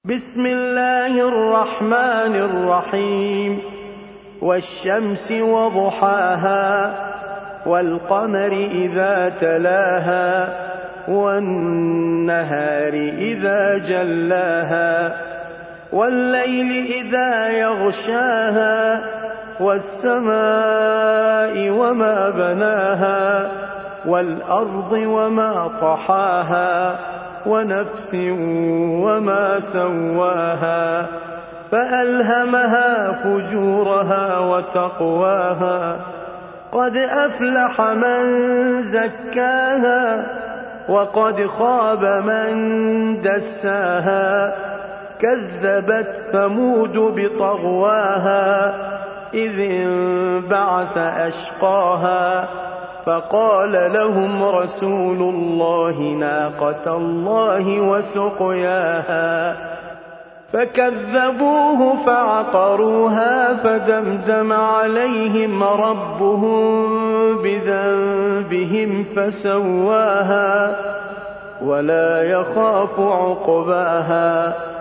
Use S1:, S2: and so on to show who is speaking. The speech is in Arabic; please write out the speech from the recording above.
S1: بسم الله الرحمن الرحيم والشمس وضحاها والقمر إذا تلاها والنهار إذا جلاها والليل إذا يغشاها والسماء وما بناها والأرض وما طحاها ونفس وما سواها فألهمها فجورها وتقواها قد أفلح من زكاها وقد خاب من دساها كذبت ثمود بطغواها إذ انبعث أشقاها فقال لهم رسول الله ناقة الله وسقياها فكذبوه فعقروها فدمدم عليهم ربهم بذنبهم فسواها ولا يخاف عقباها